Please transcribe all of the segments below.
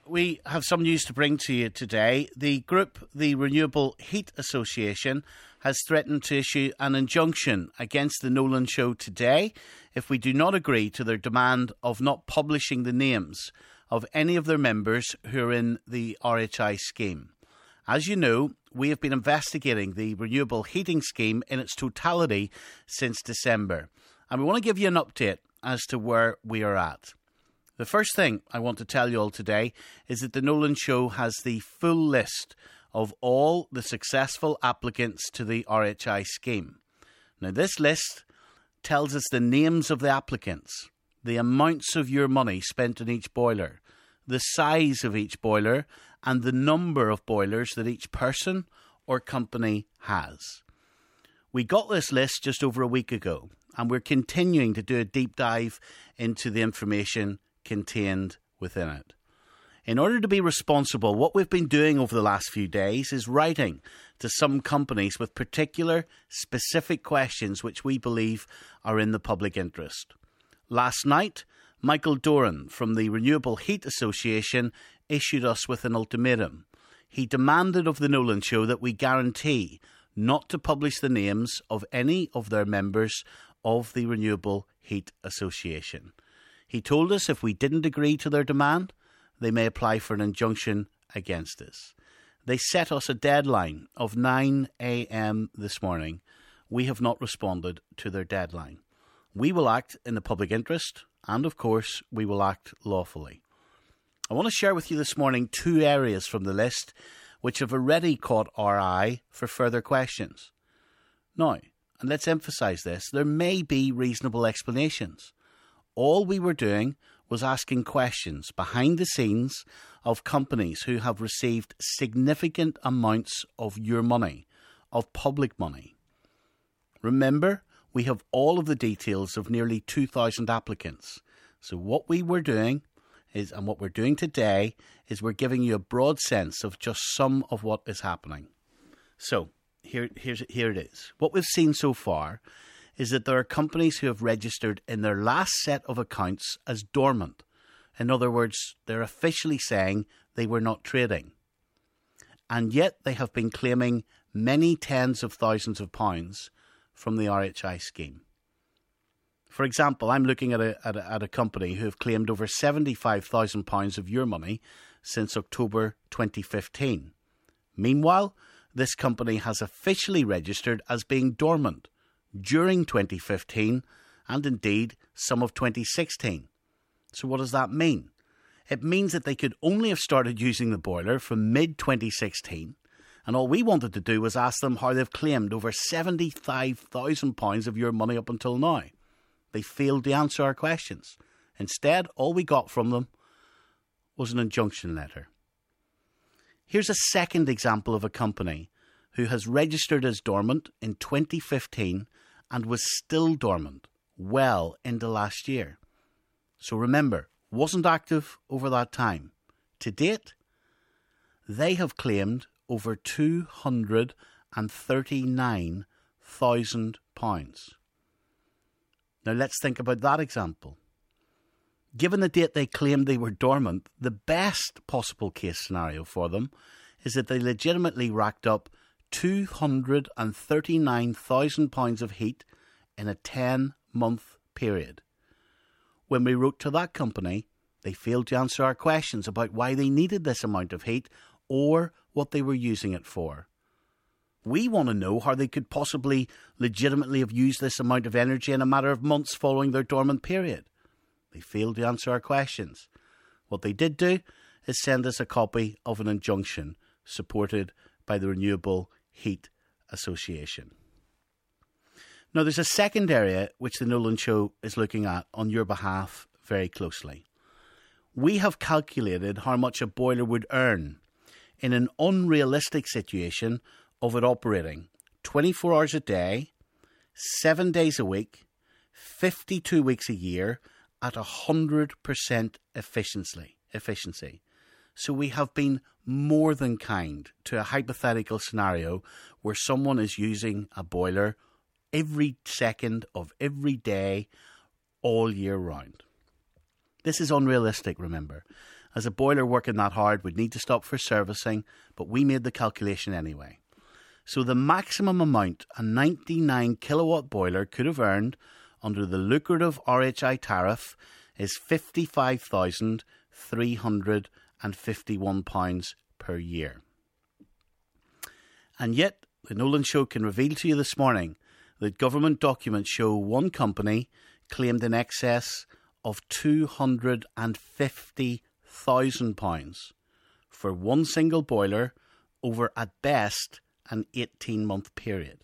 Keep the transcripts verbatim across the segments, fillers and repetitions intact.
we have some news to bring to you today. The group, the Renewable Heat Association, has threatened to issue an injunction against the Nolan Show today if we do not agree to their demand of not publishing the names of any of their members who are in the R H I scheme. As you know, we have been investigating the renewable heating scheme in its totality since December, and we want to give you an update as to where we are at. The first thing I want to tell you all today is that the Nolan Show has the full list of all the successful applicants to the R H I scheme. Now, this list tells us the names of the applicants, the amounts of your money spent on each boiler, the size of each boiler, and the number of boilers that each person or company has. We got this list just over a week ago, and we're continuing to do a deep dive into the information contained within it. In order to be responsible, what we've been doing over the last few days is writing to some companies with particular specific questions which we believe are in the public interest. Last night, Michael Doran from the Renewable Heat Association issued us with an ultimatum. He demanded of the Nolan Show that we guarantee not to publish the names of any of their members of the Renewable Heat Association. He told us if we didn't agree to their demand, they may apply for an injunction against us. They set us a deadline of nine a.m. this morning. We have not responded to their deadline. We will act in the public interest, and of course, we will act lawfully. I want to share with you this morning two areas from the list which have already caught our eye for further questions. Now, and let's emphasise this, there may be reasonable explanations. All we were doing was asking questions behind the scenes of companies who have received significant amounts of your money, of public money. Remember, we have all of the details of nearly two thousand applicants. So what we were doing is, and what we're doing today, is we're giving you a broad sense of just some of what is happening. So here, here's, here it is. What we've seen so far is that there are companies who have registered in their last set of accounts as dormant. In other words, they're officially saying they were not trading. And yet they have been claiming many tens of thousands of pounds from the R H I scheme. For example, I'm looking at a, at a, at a company who have claimed over seventy-five thousand pounds of your money since October twenty fifteen. Meanwhile, this company has officially registered as being dormant during twenty fifteen and indeed some of twenty sixteen. So what does that mean? It means that they could only have started using the boiler from mid twenty sixteen, and all we wanted to do was ask them how they've claimed over seventy-five thousand pounds of your money up until now. They failed to answer our questions. Instead, all we got from them was an injunction letter. Here's a second example of a company who has registered as dormant in twenty fifteen and was still dormant well into last year. So remember, wasn't active over that time. To date, they have claimed over two hundred thirty-nine thousand pounds. Now let's think about that example. Given the date they claimed they were dormant, the best possible case scenario for them is that they legitimately racked up two hundred thirty-nine thousand pounds of heat in a ten-month period. When we wrote to that company, they failed to answer our questions about why they needed this amount of heat or what they were using it for. We want to know how they could possibly legitimately have used this amount of energy in a matter of months following their dormant period. They failed to answer our questions. What they did do is send us a copy of an injunction supported by the Renewable Heat Association. Now, there's a second area which the Nolan Show is looking at on your behalf very closely. We have calculated how much a boiler would earn in an unrealistic situation of it operating twenty-four hours a day, seven days a week, fifty-two weeks a year at one hundred percent efficiency. efficiency. So we have been more than kind to a hypothetical scenario where someone is using a boiler every second of every day, all year round. This is unrealistic, remember. as a boiler working that hard would need to stop for servicing, but we made the calculation anyway. So the maximum amount a ninety-nine kilowatt boiler could have earned under the lucrative R H I tariff is fifty-five thousand three hundred fifty-one pounds per year. And yet, the Nolan Show can reveal to you this morning that government documents show one company claimed in excess of two hundred fifty thousand pounds for one single boiler over, at best, an eighteen-month period.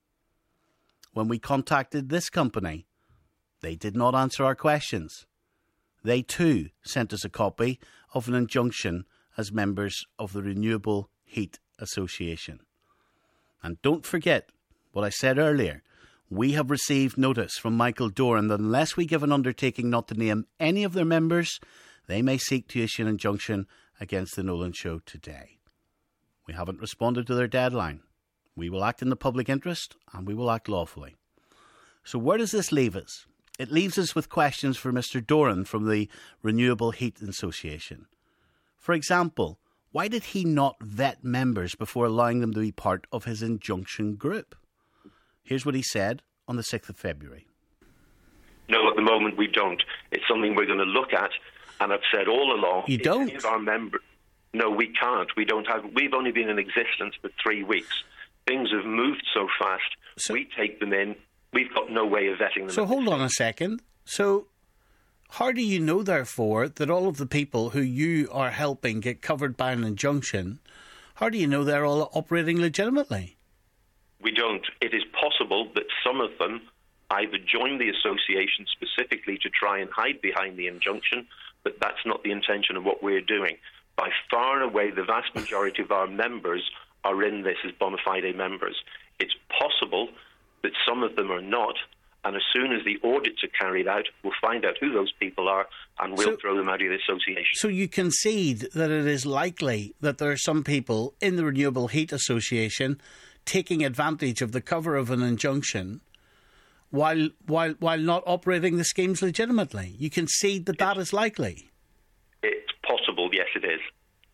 When we contacted this company, they did not answer our questions. They too sent us a copy of an injunction as members of the Renewable Heat Association. And don't forget what I said earlier. We have received notice from Michael Doran that unless we give an undertaking not to name any of their members, they may seek to issue an injunction against the Nolan Show today. We haven't responded to their deadline. We will act in the public interest and we will act lawfully. So where does this leave us? It leaves us with questions for Mister Doran from the Renewable Heat Association. For example, why did he not vet members before allowing them to be part of his injunction group? Here's what he said on the sixth of February. No, at the moment we don't. It's something we're going to look at, and I've said all along... You don't? If our member, no, we can't. We don't have... We've only been in existence for three weeks. Things have moved so fast. So, we take them in. We've got no way of vetting them. So hold on a second. So how do you know, therefore, that all of the people who you are helping get covered by an injunction, how do you know they're all operating legitimately? We don't. It is possible that some of them either joined the association specifically to try and hide behind the injunction, but that's not the intention of what we're doing. By far and away, the vast majority of our members are in this as bona fide members. It's possible that some of them are not, and as soon as the audits are carried out, we'll find out who those people are and we'll so, throw them out of the association. So you concede that it is likely that there are some people in the Renewable Heat Association taking advantage of the cover of an injunction while while while not operating the schemes legitimately. You concede that it's, that is likely? It's possible, yes it is.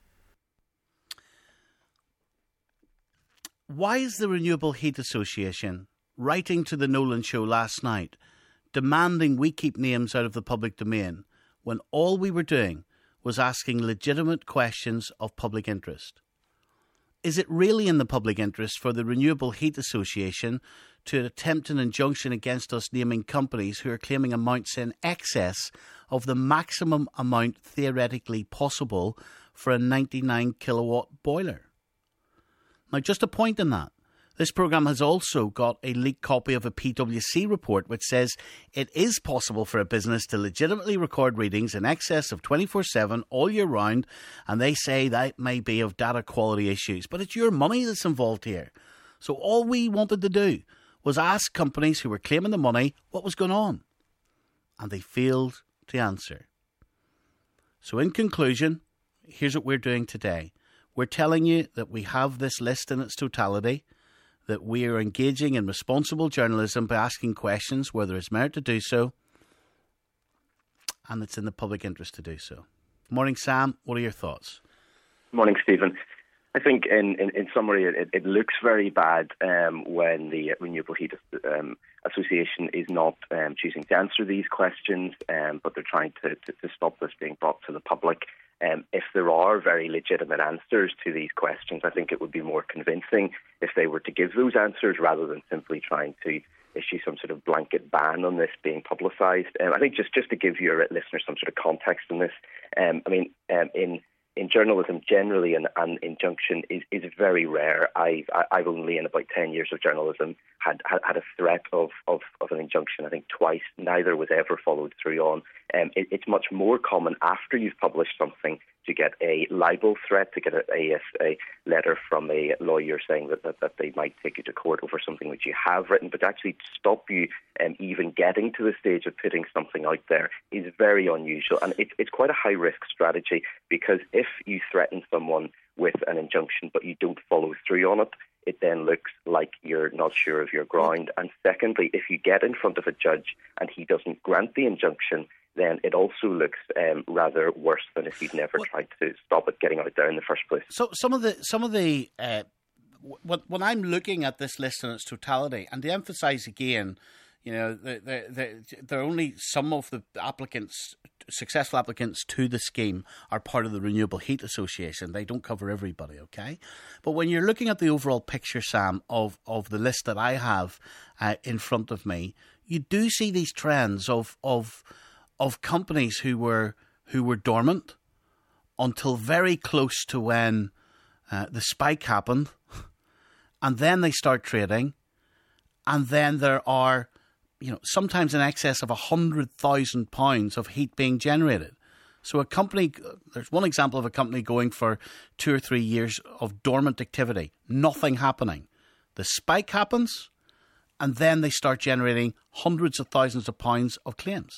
Why is the Renewable Heat Association writing to the Nolan Show last night, demanding we keep names out of the public domain, when all we were doing was asking legitimate questions of public interest? Is it really in the public interest for the Renewable Heat Association to attempt an injunction against us naming companies who are claiming amounts in excess of the maximum amount theoretically possible for a ninety-nine kilowatt boiler? Now, just a point in that. This programme has also got a leaked copy of a P W C report which says it is possible for a business to legitimately record readings in excess of twenty-four seven all year round, and they say that may be of data quality issues. But it's your money that's involved here. So all we wanted to do was ask companies who were claiming the money what was going on. And they failed to answer. So in conclusion, here's what we're doing today. We're telling you that we have this list in its totality, that we are engaging in responsible journalism by asking questions where there is merit to do so, and it's in the public interest to do so. Morning, Sam. What are your thoughts? Morning, Stephen. I think in, in, in summary, it, it looks very bad um, when the Renewable Heat um, Association is not um, choosing to answer these questions, um, but they're trying to, to, to stop this being brought to the public. Um, if there are very legitimate answers to these questions, I think it would be more convincing if they were to give those answers rather than simply trying to issue some sort of blanket ban on this being publicised. Um, I think just, just to give your listeners some sort of context on this, um, I mean, um, in in journalism generally, an, an injunction is, is very rare. I've, I've only in about ten years of journalism had had, had a threat of, of, of an injunction, I think twice. Neither was ever followed through on. Um, it, it's much more common after you've published something to get a libel threat, to get a, a, a letter from a lawyer saying that, that, that they might take you to court over something which you have written, but to actually stop you um, even getting to the stage of putting something out there is very unusual. And it, it's quite a high-risk strategy, because if you threaten someone with an injunction but you don't follow through on it, it then looks like you're not sure of your ground. And secondly, if you get in front of a judge and he doesn't grant the injunction, then it also looks um, rather worse than if you'd never well, tried to stop it getting out there in the first place. So some of the some of the uh, w- when I'm looking at this list in its totality, and to emphasise again, you know, the, the, the, there are only some of the applicants, successful applicants to the scheme, are part of the Renewable Heat Association. They don't cover everybody, okay? But when you're looking at the overall picture, Sam, of, of the list that I have uh, in front of me, you do see these trends of of of companies who were who were dormant until very close to when uh, the spike happened, and then they start trading, and then there are, you know, sometimes in excess of a hundred thousand pounds of heat being generated. So a company, there's one example of a company going for two or three years of dormant activity, nothing happening. The spike happens, and then they start generating hundreds of thousands of pounds of claims.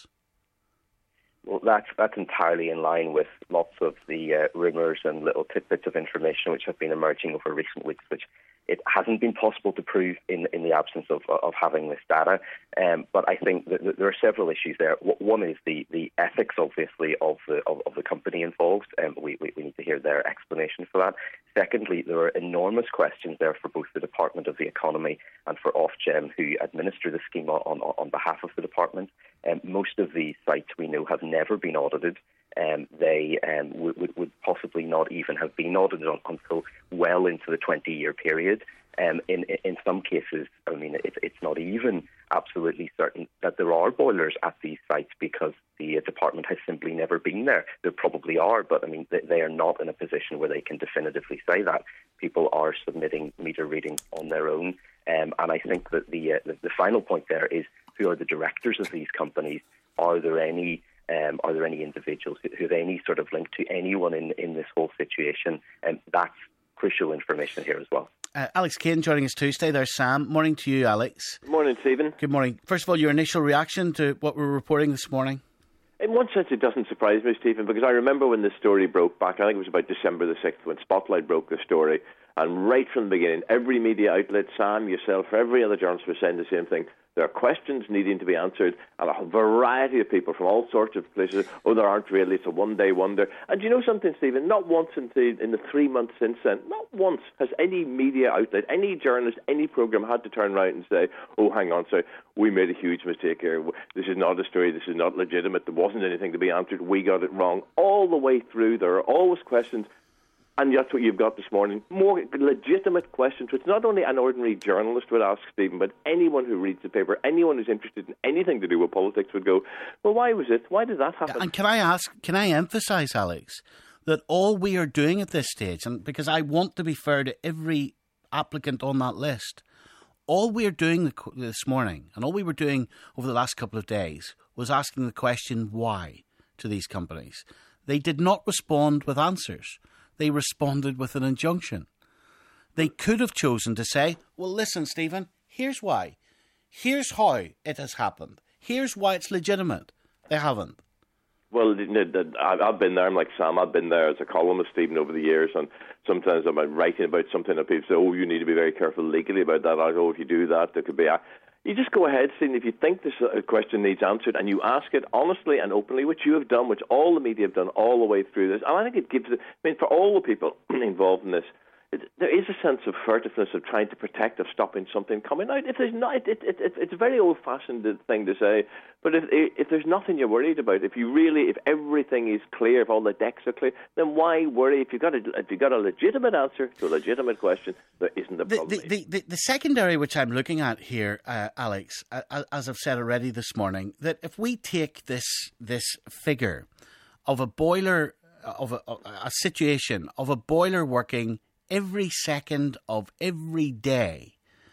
Well, that's that's entirely in line with lots of the uh, rumours and little tidbits of information which have been emerging over recent weeks, which it hasn't been possible to prove in, in the absence of of having this data. Um, but I think that, that there are several issues there. One is the, the ethics, obviously, of the of, of the company involved. Um, we, we we need to hear their explanation for that. Secondly, there are enormous questions there for both the Department of the Economy and for Ofgem, who administer the scheme on, on, on behalf of the department. Um, most of these sites we know have never been audited. Um, they um, would, would, would possibly not even have been audited on, until well into the twenty-year period. Um, in in some cases, I mean, it, it's not even absolutely certain that there are boilers at these sites because the uh, department has simply never been there. There probably are, but I mean, they, they are not in a position where they can definitively say that. People are submitting meter readings on their own, um, and I think that the, uh, the the final point there is, who are the directors of these companies? Are there any Um, are there any individuals who, who have any sort of link to anyone in, in this whole situation? And um, that's crucial information here as well. Uh, Alex Kane joining us Tuesday. There's Sam. Morning to you, Alex. Morning, Stephen. Good morning. First of all, your initial reaction to what we're reporting this morning? In one sense, it doesn't surprise me, Stephen, because I remember when this story broke back, I think it was about December the sixth, when Spotlight broke the story. And right from the beginning, every media outlet, Sam, yourself, every other journalist was saying the same thing. There are questions needing to be answered, and a variety of people from all sorts of places. Oh, there aren't really. It's a one-day wonder. And you know something, Stephen? Not once in the, in the three months since then, not once has any media outlet, any journalist, any programme had to turn around and say, oh, hang on, sorry, we made a huge mistake here. This is not a story. This is not legitimate. There wasn't anything to be answered. We got it wrong. All the way through, there are always questions. And that's what you've got this morning. More legitimate questions, which not only an ordinary journalist would ask, Stephen, but anyone who reads the paper, anyone who's interested in anything to do with politics would go, well, why was it? Why did that happen? And can I ask, can I emphasise, Alex, that all we are doing at this stage, and because I want to be fair to every applicant on that list, all we are doing this morning, and all we were doing over the last couple of days, was asking the question why to these companies. They did not respond with answers. They responded with an injunction. They could have chosen to say, well, listen, Stephen, here's why. Here's how it has happened. Here's why it's legitimate. They haven't. Well, I've been there. I'm like Sam. I've been there as a columnist, Stephen, over the years. And sometimes I'm writing about something and people say, oh, you need to be very careful legally about that. I go, if you do that, there could be a... You just go ahead, Stephen, if you think this question needs answered and you ask it honestly and openly, which you have done, which all the media have done all the way through this. And I think it gives it, I mean, for all the people involved in this, it, there is a sense of furtiveness of trying to protect, of stopping something coming out. If there's not, it, it, it, it's a very old-fashioned thing to say, but if, if there's nothing you're worried about, if you really, if everything is clear, if all the decks are clear, then why worry? If you've got a, if you've got a legitimate answer to a legitimate question, there isn't a problem. The, the, the, the secondary which I'm looking at here, uh, Alex, uh, as I've said already this morning, that if we take this this figure of a boiler, of a, a situation of a boiler working every second of every day,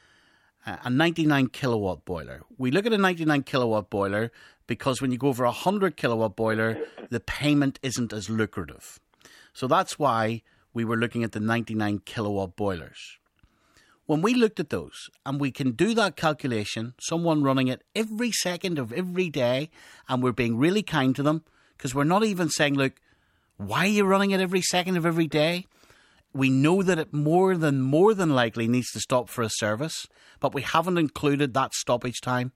uh, a ninety-nine kilowatt boiler. We look at a ninety-nine kilowatt boiler because when you go over a one hundred kilowatt boiler, the payment isn't as lucrative. So that's why we were looking at the ninety-nine kilowatt boilers. When we looked at those, and we can do that calculation, someone running it every second of every day, and we're being really kind to them, because we're not even saying, look, why are you running it every second of every day? We know that it more than more than likely needs to stop for a service, but we haven't included that stoppage time.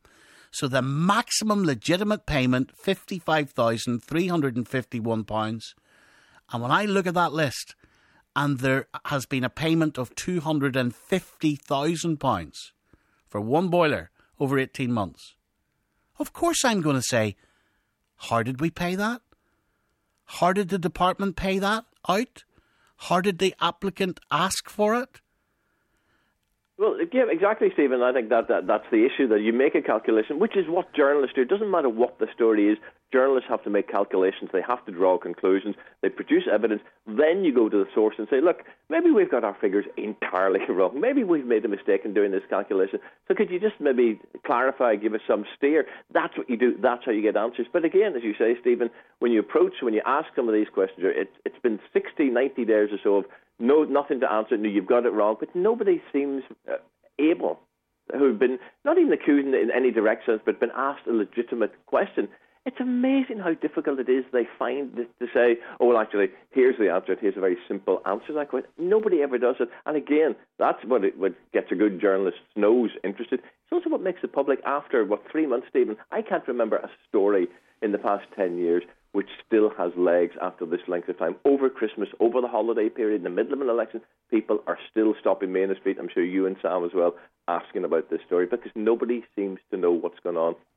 So the maximum legitimate payment, fifty-five thousand three hundred fifty-one pounds. And when I look at that list, and there has been a payment of two hundred fifty thousand pounds for one boiler over eighteen months, of course I'm going to say, how did we pay that? How did the department pay that out? How did the applicant ask for it? Well, yeah, exactly, Stephen. I think that, that that's the issue, that you make a calculation, which is what journalists do. It doesn't matter what the story is. Journalists have to make calculations. They have to draw conclusions. They produce evidence. Then you go to the source and say, look, maybe we've got our figures entirely wrong. Maybe we've made a mistake in doing this calculation. So could you just maybe clarify, give us some steer? That's what you do. That's how you get answers. But again, as you say, Stephen, when you approach, when you ask some of these questions, it, it's been sixty, ninety days or so of no, nothing to answer. No, you've got it wrong. But nobody seems uh, able, who've been not even accusing in any direct sense, but been asked a legitimate question. It's amazing how difficult it is they find to say, oh, well, actually, here's the answer. Here's a very simple answer to that question. Nobody ever does it. And again, that's what, it, what gets a good journalist's nose interested. It's also what makes the public, after, what, three months, Stephen, I can't remember a story in the past ten years which still has legs after this length of time. Over Christmas, over the holiday period, in the middle of an election, people are still stopping me in the street, I'm sure you and Sam as well, asking about this story, because nobody seems to know what's going on.